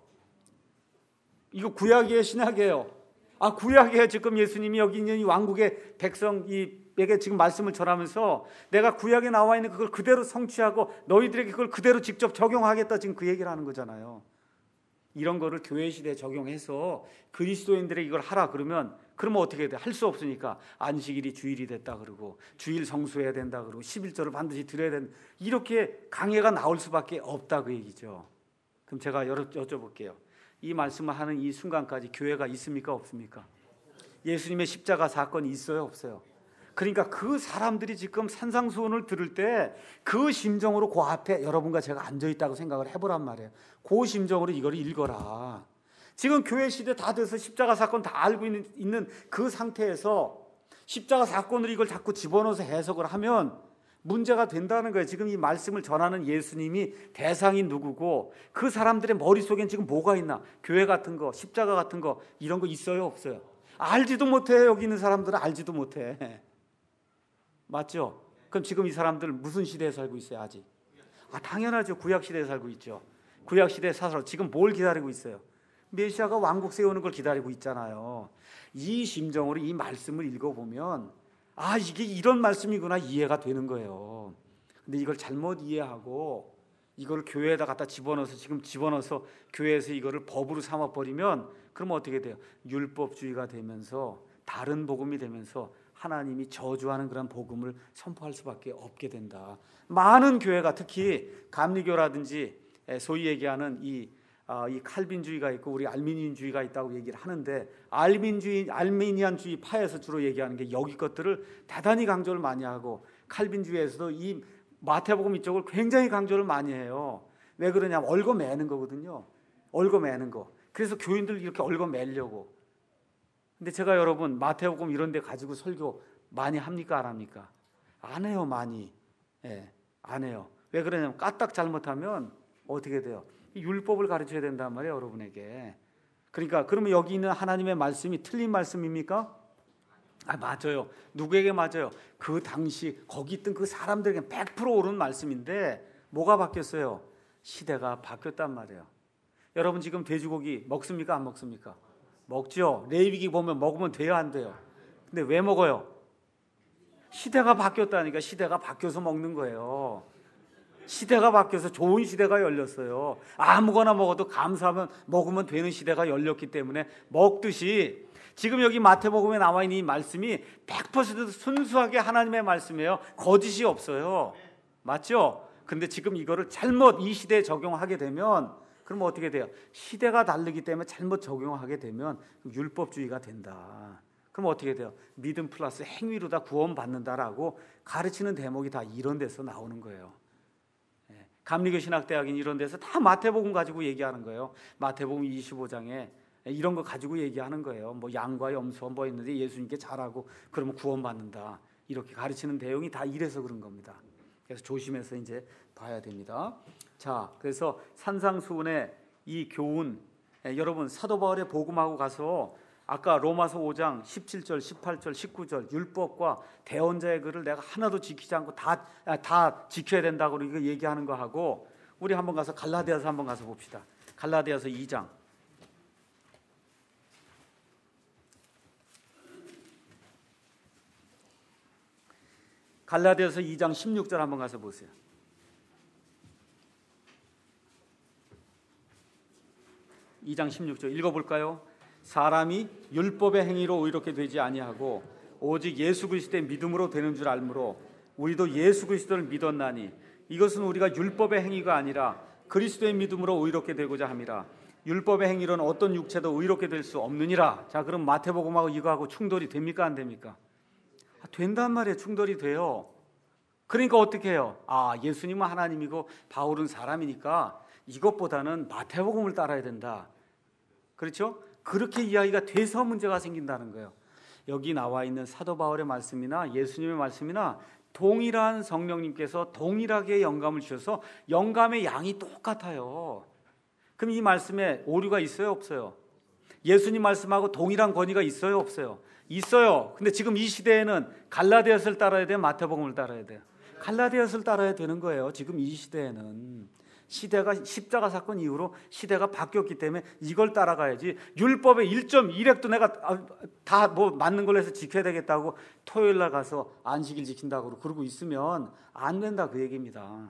Speaker 1: 이거 구약이에요, 신약이에요? 구약이에요. 지금 예수님이 여기 있는 이 왕국의 백성에게 지금 말씀을 전하면서 내가 구약에 나와 있는 그걸 그대로 성취하고 너희들에게 그걸 그대로 직접 적용하겠다, 지금 그 얘기를 하는 거잖아요. 이런 거를 교회 시대에 적용해서 그리스도인들에게 이걸 하라 그러면 어떻게 돼? 할 수 없으니까 안식일이 주일이 됐다 그러고, 주일 성수해야 된다 그러고, 11조를 반드시 드려야 된다, 이렇게 강해가 나올 수밖에 없다, 그 얘기죠. 그럼 제가 여쭤볼게요. 이 말씀을 하는 이 순간까지 교회가 있습니까, 없습니까? 예수님의 십자가 사건이 있어요, 없어요? 그러니까 그 사람들이 지금 산상수훈을 들을 때 그 심정으로 그 앞에 여러분과 제가 앉아있다고 생각을 해보란 말이에요. 그 심정으로 이걸 읽어라. 지금 교회 시대 다 돼서 십자가 사건 다 알고 있는 그 상태에서 십자가 사건으로 이걸 자꾸 집어넣어서 해석을 하면 문제가 된다는 거예요. 지금 이 말씀을 전하는 예수님이 대상이 누구고, 그 사람들의 머릿속엔 지금 뭐가 있나? 교회 같은 거, 십자가 같은 거, 이런 거 있어요, 없어요? 알지도 못해. 여기 있는 사람들은 알지도 못해. 맞죠? 그럼 지금 이 사람들 무슨 시대에 살고 있어요, 아직? 당연하죠. 구약 시대에 살고 있죠. 구약 시대에 사서 지금 뭘 기다리고 있어요? 메시아가 왕국 세우는 걸 기다리고 있잖아요. 이 심정으로 이 말씀을 읽어보면 이게 이런 말씀이구나, 이해가 되는 거예요. 근데 이걸 잘못 이해하고 이걸 교회에다 갖다 집어넣어서 교회에서 이거를 법으로 삼아버리면, 그러면 어떻게 돼요? 율법주의가 되면서, 다른 복음이 되면서 하나님이 저주하는 그런 복음을 선포할 수밖에 없게 된다. 많은 교회가, 특히 감리교라든지 소위 얘기하는 이 칼빈주의가 있고 우리 알미니안주의가 있다고 얘기를 하는데, 알미니안주의 파에서 주로 얘기하는 게 여기 것들을 대단히 강조를 많이 하고, 칼빈주의에서도 이 마태복음 이쪽을 굉장히 강조를 많이 해요. 왜 그러냐면 얽어매는 거거든요. 얽어매는 거. 그래서 교인들 이렇게 얽어매려고. 근데 제가 여러분 마태복음 이런 데 가지고 설교 많이 합니까, 안 합니까? 안 해요, 많이. 안 해요. 왜 그러냐면 까딱 잘못하면 어떻게 돼요? 율법을 가르쳐야 된단 말이에요, 여러분에게. 그러니까 그러면 여기 있는 하나님의 말씀이 틀린 말씀입니까? 맞아요. 누구에게 맞아요? 그 당시 거기 있던 그 사람들에게 100% 옳은 말씀인데 뭐가 바뀌었어요? 시대가 바뀌었단 말이에요. 여러분 지금 돼지고기 먹습니까? 안 먹습니까? 먹죠. 레위기 보면 먹으면 돼요, 안 돼요? 근데 왜 먹어요? 시대가 바뀌었다니까. 시대가 바뀌어서 먹는 거예요. 시대가 바뀌어서 좋은 시대가 열렸어요. 아무거나 먹어도 감사하면 먹으면 되는 시대가 열렸기 때문에 먹듯이 지금 여기 마태복음에 나와 있는 이 말씀이 100% 순수하게 하나님의 말씀이에요. 거짓이 없어요. 맞죠? 근데 지금 이거를 잘못 이 시대에 적용하게 되면 그럼 어떻게 돼요? 시대가 다르기 때문에 잘못 적용하게 되면 율법주의가 된다. 그럼 어떻게 돼요? 믿음 플러스 행위로 다 구원받는다라고 가르치는 대목이 다 이런 데서 나오는 거예요. 감리교 신학대학인 이런 데서 다 마태복음 가지고 얘기하는 거예요. 마태복음 25장에 이런 거 가지고 얘기하는 거예요. 뭐 양과 염소 뭐 있는데 예수님께 잘하고 그러면 구원받는다. 이렇게 가르치는 내용이 다 이래서 그런 겁니다. 그래서 조심해서 이제 봐야 됩니다. 자, 그래서 산상수훈의 이 교훈, 여러분 사도 바울의 복음하고 가서 아까 로마서 5장 17절, 18절, 19절 율법과 대언자의 글을 내가 하나도 지키지 않고 다 지켜야 된다고 이거 얘기하는 거 하고 우리 한번 가서 갈라디아서 한번 가서 봅시다. 갈라디아서 2장. 갈라디아서 2장 16절 한번 가서 보세요. 2장 16절 읽어볼까요? 사람이 율법의 행위로 의롭게 되지 아니하고 오직 예수 그리스도의 믿음으로 되는 줄 알므로 우리도 예수 그리스도를 믿었나니 이것은 우리가 율법의 행위가 아니라 그리스도의 믿음으로 의롭게 되고자 함이라. 율법의 행위로는 어떤 육체도 의롭게 될 수 없느니라. 자, 그럼 마태복음하고 이거하고 충돌이 됩니까? 안 됩니까? 된단 말이에요. 충돌이 돼요. 그러니까 어떻게 해요? 예수님은 하나님이고 바울은 사람이니까 이것보다는 마태복음을 따라야 된다. 그렇죠? 그렇게 이야기가 돼서 문제가 생긴다는 거예요. 여기 나와 있는 사도 바울의 말씀이나 예수님의 말씀이나 동일한 성령님께서 동일하게 영감을 주셔서 영감의 양이 똑같아요. 그럼 이 말씀에 오류가 있어요? 없어요? 예수님 말씀하고 동일한 권위가 있어요? 없어요? 있어요. 근데 지금 이 시대에는 갈라디아서를 따라야 돼요? 마태복음을 따라야 돼요? 갈라디아서를 따라야 되는 거예요. 지금 이 시대에는. 시대가 십자가 사건 이후로 시대가 바뀌었기 때문에 이걸 따라가야지. 율법의 1.1획도 내가 다 뭐 맞는 걸로 해서 지켜야 되겠다고 토요일 날 가서 안식일 지킨다고 그러고 있으면 안 된다 그 얘기입니다.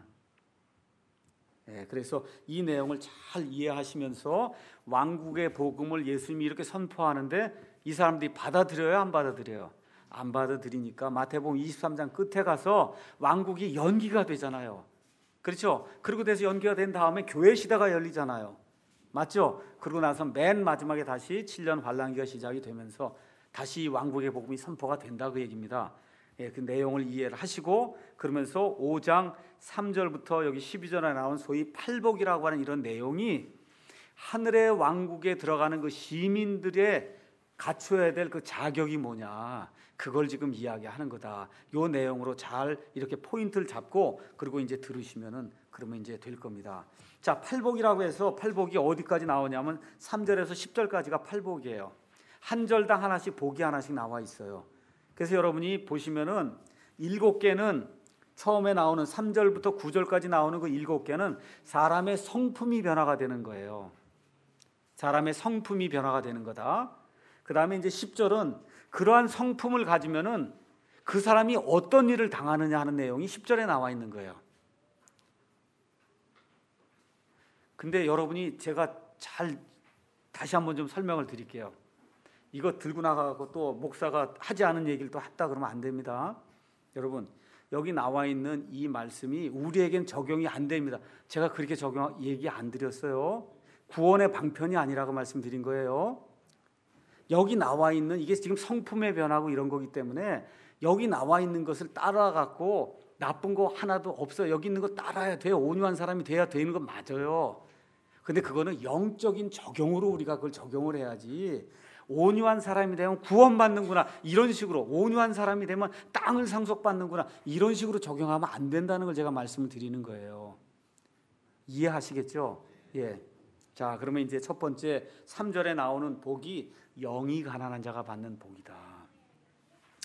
Speaker 1: 그래서 이 내용을 잘 이해하시면서 왕국의 복음을 예수님이 이렇게 선포하는데 이 사람들이 받아들여요? 안 받아들여요? 안 받아들이니까 마태복음 23장 끝에 가서 왕국이 연기가 되잖아요. 그렇죠? 그리고 돼서 연기가 된 다음에 교회 시대가 열리잖아요. 맞죠? 그러고 나서 맨 마지막에 다시 7년 환란기가 시작이 되면서 다시 왕국의 복음이 선포가 된다 그 얘기입니다. 그 내용을 이해를 하시고 그러면서 5장 3절부터 여기 12절에 나온 소위 팔복이라고 하는 이런 내용이 하늘의 왕국에 들어가는 그 시민들의 갖춰야 될 그 자격이 뭐냐 그걸 지금 이야기하는 거다. 요 내용으로 잘 이렇게 포인트를 잡고 그리고 이제 들으시면은 그러면 이제 될 겁니다. 자, 팔복이라고 해서 팔복이 어디까지 나오냐면 3절에서 10절까지가 팔복이에요. 한 절당 하나씩 복이 하나씩 나와 있어요. 그래서 여러분이 보시면은 7개는 처음에 나오는 3절부터 9절까지 나오는 그 7개는 사람의 성품이 변화가 되는 거예요. 사람의 성품이 변화가 되는 거다. 그 다음에 이제 10절은 그러한 성품을 가지면은 그 사람이 어떤 일을 당하느냐 하는 내용이 10절에 나와 있는 거예요. 근데 여러분이 제가 잘 다시 한번 좀 설명을 드릴게요. 이거 들고 나가고 또 목사가 하지 않은 얘기를 또 했다 그러면 안 됩니다. 여러분 여기 나와 있는 이 말씀이 우리에겐 적용이 안 됩니다. 제가 그렇게 얘기 안 드렸어요. 구원의 방편이 아니라고 말씀드린 거예요. 여기 나와 있는 이게 지금 성품의 변화고 이런 거기 때문에 여기 나와 있는 것을 따라갖고 나쁜 거 하나도 없어요. 여기 있는 거 따라야 돼요. 온유한 사람이 돼야 되는 건 맞아요. 근데 그거는 영적인 적용으로 우리가 그걸 적용을 해야지. 온유한 사람이 되면 구원받는구나 이런 식으로, 온유한 사람이 되면 땅을 상속받는구나 이런 식으로 적용하면 안 된다는 걸 제가 말씀을 드리는 거예요. 이해하시겠죠? 예. 자, 그러면 이제 첫 번째 3절에 나오는 복이 영이 가난한 자가 받는 복이다.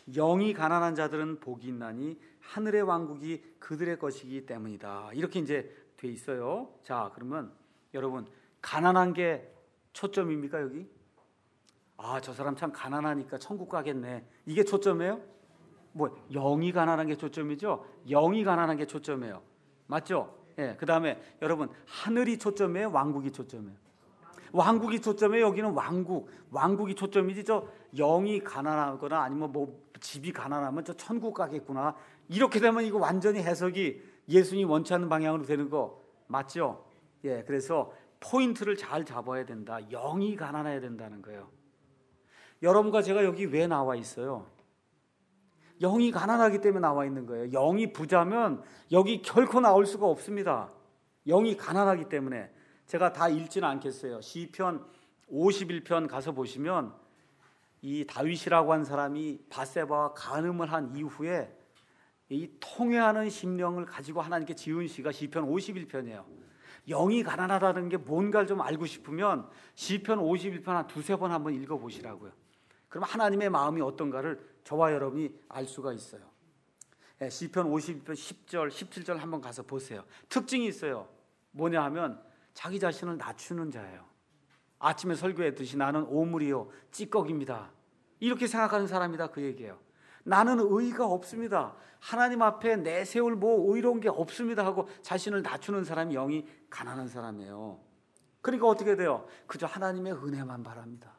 Speaker 1: 영이 가난한 자들은 복이 있나니 하늘의 왕국이 그들의 것이기 때문이다. 이렇게 이제 돼 있어요. 자, 그러면 여러분, 가난한 게 초점입니까 여기? 아, 저 사람 참 가난하니까 천국 가겠네. 이게 초점이에요? 뭐 영이 가난한 게 초점이죠. 영이 가난한 게 초점이에요. 맞죠? 예. 그다음에 여러분, 하늘이 초점이에요, 왕국이 초점이에요? 왕국이 초점이에요. 여기는 왕국이 초점이지. 저 영이 가난하거나 아니면 뭐 집이 가난하면 저 천국 가겠구나. 이렇게 되면 이거 완전히 해석이 예수님이 원치 않는 방향으로 되는 거 맞죠? 예. 그래서 포인트를 잘 잡아야 된다. 영이 가난해야 된다는 거예요. 여러분과 제가 여기 왜 나와 있어요? 영이 가난하기 때문에 나와 있는 거예요. 영이 부자면 여기 결코 나올 수가 없습니다. 영이 가난하기 때문에. 제가 다 읽지는 않겠어요. 시편 51편 가서 보시면 이 다윗이라고 한 사람이 밧세바와 간음을 한 이후에 이 통회하는 심령을 가지고 하나님께 지은 시가 시편 51편이에요. 영이 가난하다는 게 뭔가를 좀 알고 싶으면 시편 51편 한 두세 번 한번 읽어보시라고요. 그럼 하나님의 마음이 어떤가를 저와 여러분이 알 수가 있어요. 시편 51편 10절, 17절 한번 가서 보세요. 특징이 있어요. 뭐냐 하면 자기 자신을 낮추는 자예요. 아침에 설교했듯이 나는 오물이요 찌꺼기입니다. 이렇게 생각하는 사람이다, 그 얘기예요. 나는 의의가 없습니다. 하나님 앞에 내세울 뭐 의로운 게 없습니다 하고 자신을 낮추는 사람이 영이 가난한 사람이에요. 그러니까 어떻게 돼요? 그저 하나님의 은혜만 바랍니다.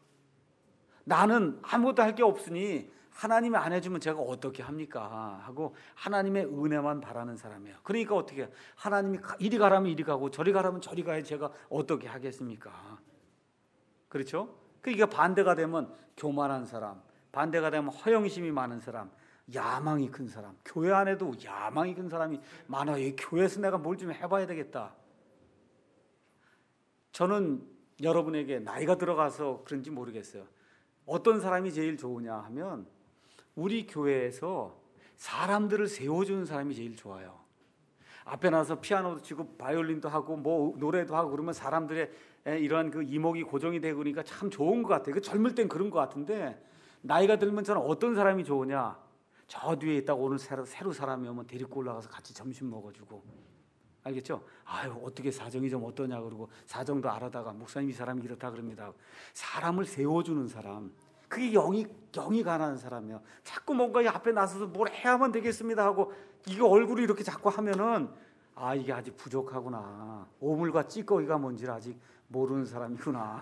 Speaker 1: 나는 아무것도 할 게 없으니 하나님이 안 해주면 제가 어떻게 합니까? 하고 하나님의 은혜만 바라는 사람이에요. 그러니까 어떻게 해요? 하나님이 이리 가라면 이리 가고 저리 가라면 저리 가야 제가 어떻게 하겠습니까? 그렇죠? 그러니까 반대가 되면 교만한 사람, 반대가 되면 허영심이 많은 사람, 야망이 큰 사람. 교회 안에도 야망이 큰 사람이 많아요. 이 교회에서 내가 뭘 좀 해봐야 되겠다. 저는 여러분에게 나이가 들어가서 그런지 모르겠어요. 어떤 사람이 제일 좋으냐 하면 우리 교회에서 사람들을 세워주는 사람이 제일 좋아요. 앞에 나서 피아노도 치고 바이올린도 하고 뭐 노래도 하고 그러면 사람들의 이러한 그 이목이 고정이 되고 그러니까 참 좋은 것 같아요. 그 젊을 땐 그런 것 같은데 나이가 들면 저는 어떤 사람이 좋으냐? 저 뒤에 있다가 오늘 새로 사람이 오면 데리고 올라가서 같이 점심 먹어주고, 알겠죠? 아유, 어떻게 사정이 좀 어떠냐 그러고 사정도 알아다가 목사님 이 사람이 이렇다 그럽니다. 사람을 세워주는 사람, 그게 영이 가난한 사람이에요. 자꾸 뭔가 앞에 나서서 뭘 해야만 되겠습니다 하고 이거 얼굴이 이렇게 자꾸 하면은 아, 이게 아직 부족하구나. 오물과 찌꺼기가 뭔지를 아직 모르는 사람이구나.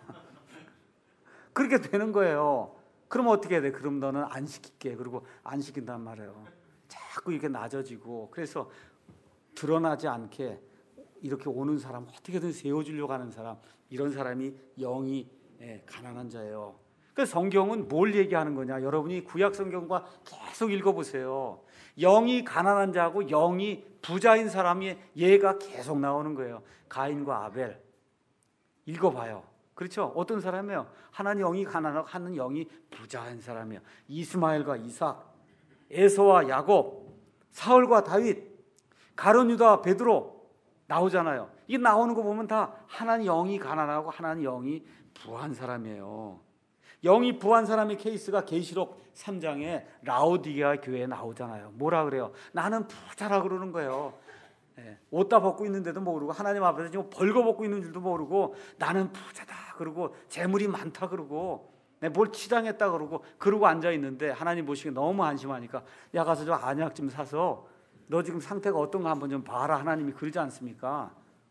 Speaker 1: 그렇게 되는 거예요. 그럼 어떻게 해야 돼? 그럼 너는 안 시킬게. 그리고 안 시킨단 말이에요. 자꾸 이렇게 낮아지고. 그래서 드러나지 않게 이렇게 오는 사람, 어떻게든 세워주려고 하는 사람, 이런 사람이 영이 가난한 자예요. 그래서 성경은 뭘 얘기하는 거냐? 여러분이 구약 성경과 계속 읽어보세요. 영이 가난한 자하고 영이 부자인 사람이 얘가 계속 나오는 거예요. 가인과 아벨 읽어봐요. 그렇죠? 어떤 사람이에요? 하나는 영이 가난하고 하나는 영이 부자인 사람이에요. 이스마엘과 이삭, 에서와 야곱, 사울과 다윗, 가룟 유다, 베드로 나오잖아요. 이게 나오는 거 보면 다 하나는 영이 가난하고 하나는 영이 부한 사람이에요. 영이 부한 사람의 케이스가 계시록 3장에 라오디게아 교회에 나오잖아요. 뭐라 그래요? 나는 부자라 그러는 거예요. 옷 다 벗고 있는데도 모르고 하나님 앞에서 지금 벌거벗고 있는 줄도 모르고 나는 부자다 그러고 재물이 많다 그러고 뭘 치장했다 그러고 앉아 있는데 하나님 보시기에 너무 안심하니까 야 가서 저 안약 좀 사서 너 지금 상태가 어떤가 한번 좀 봐라. 하나님이 그러지 않습니까?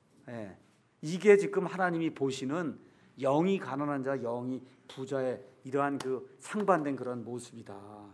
Speaker 1: 이게 지금 하나님이 보시는 영이 가난한 자, 영이 부자의 이러한 그 상반된 그런 모습이다.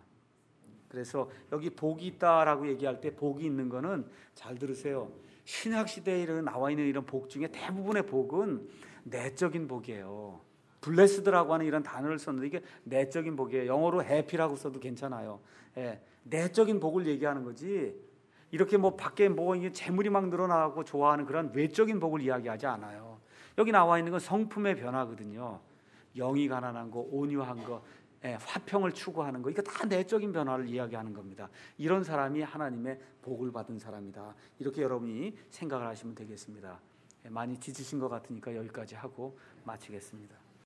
Speaker 1: 그래서 여기 복이 있다라고 얘기할 때 복이 있는 거는 잘 들으세요. 신약 시대에 나와 있는 이런 복 중에 대부분의 복은 내적인 복이에요. 블레스드라고 하는 이런 단어를 썼는데 이게 내적인 복이에요. 영어로 해피라고 써도 괜찮아요. 내적인 복을 얘기하는 거지. 이렇게 뭐 밖에 뭐 재물이 막 늘어나고 좋아하는 그런 외적인 복을 이야기하지 않아요. 여기 나와 있는 건 성품의 변화거든요. 영이 가난한 거, 온유한 거, 화평을 추구하는 거, 이거 다 내적인 변화를 이야기하는 겁니다. 이런 사람이 하나님의 복을 받은 사람이다. 이렇게 여러분이 생각을 하시면 되겠습니다. 많이 지치신 것 같으니까 여기까지 하고 마치겠습니다.